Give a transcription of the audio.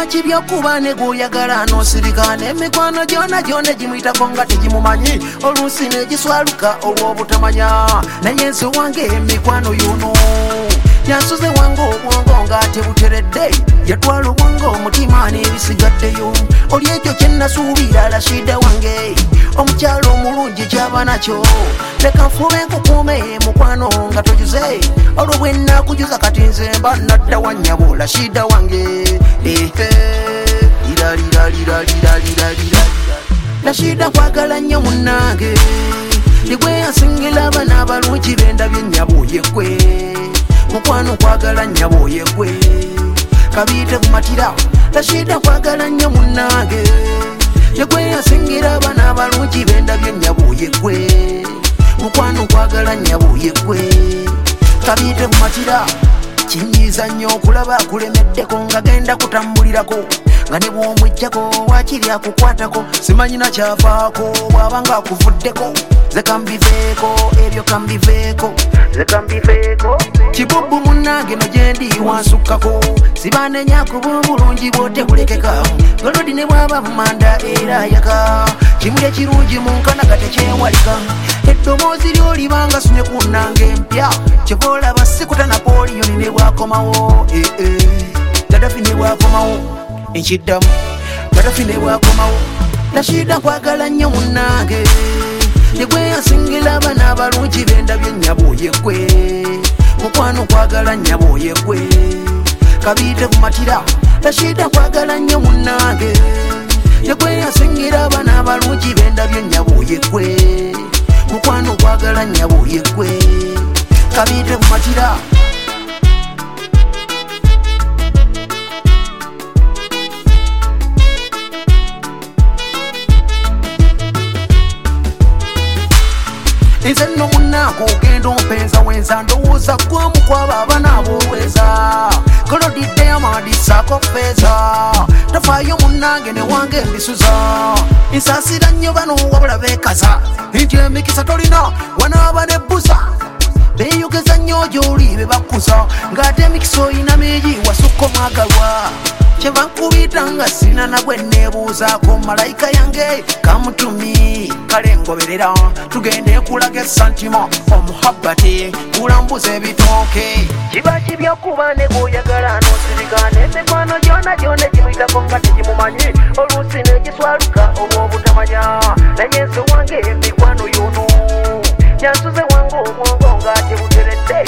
kiba kibyokuba ne gwoyagala n'osirika n'emikwano gyona gimuyitako nga tegimumanyi oluusi negiswaluka olw'obutamanya naye nze wange emikwano yuno yansuze wange obwongo nga tebuteredde yatwala obwongo omutima n'ebisigaddeyo oli ekyo kyennasuubira Rashida wange omukyalo omulungi kyaba nakyo leka nfube nkukuume mukwano nga tojuze olwo bwe nnakujuza kati nze mba nadda wa nnyabo Rashida wange Rashida nkwagala nnyo munnange nigwe yansingira abana abalungi bendabye nnyabo yekwe mukwano nkwagala nnyabo yekwe kabiite kumatira Rashida nkwagala nnyo munnange yekwe yansingira abana abalungi bendabye nnyabo yekwe mukwano nkwagala nnyabo yekwe kabiite kumatira kinyiiza nnyo okulaba akulemeddeko nga genda kutambulirako nga ne bw'omwejjako wakiri akukwatako simanyi na kyavaako bw'aba nga akuvuddeko ze kambiveeko ebyo kambiveeko kibubu munnange no gyendi wansukkako sibanenya ku bulungi bw'otekulekeka golodi ne bw'aba manda era yaka kimuli ekirungi mu nkanaga tekyewalika eddoboozi ly'olibanga sunye ku nnange empya kyeva olaba sikutana poliyoni ne bwakomawo Gaddafi ne bwakomawo enkiddamu Gaddafi ne bwakomawo Rashida nkwagala nnyo munnange yegwe yansingira abana abalungi bendabye nnyabo yekwe mukwano nkwagala nnyabo yekwe kabiite kumatira Rashida nkwagala nnyo munnange yegwe yansingira abana abalungi bendabye nnyabo yekwe mukwano nkwagala nnyabo yekwe kabiite kumatira nze nno munnange ogenda ompenza wenza ndowooza gwamu kwaba abana ab'obuweza Golodi Diamond saako feeza tafaayo munnange ne wange mbisuza nsaasira nnyo bano wabula beekaza nti emikisa tolina wanaaba nebbuza beeyogeza nnyo gy'oli be bakkuza ng'ate emikisa oyina mingi wasukka omwagalwa kyeva nkubita nga sina nagwe neebuuzaako malayika yange kamutumi kale ngoberera tugende kulaga esantima omuhabbati kulambuza ebitooke kiba kibyokuba ne gwoyagala n'osirika n'emikwano gyona gimuyitako nga tegimumanyi oluusi negiswaluka olw'obutamanya naye nze wange emikwano yuno yansuze wange obwongo nga tebuteredde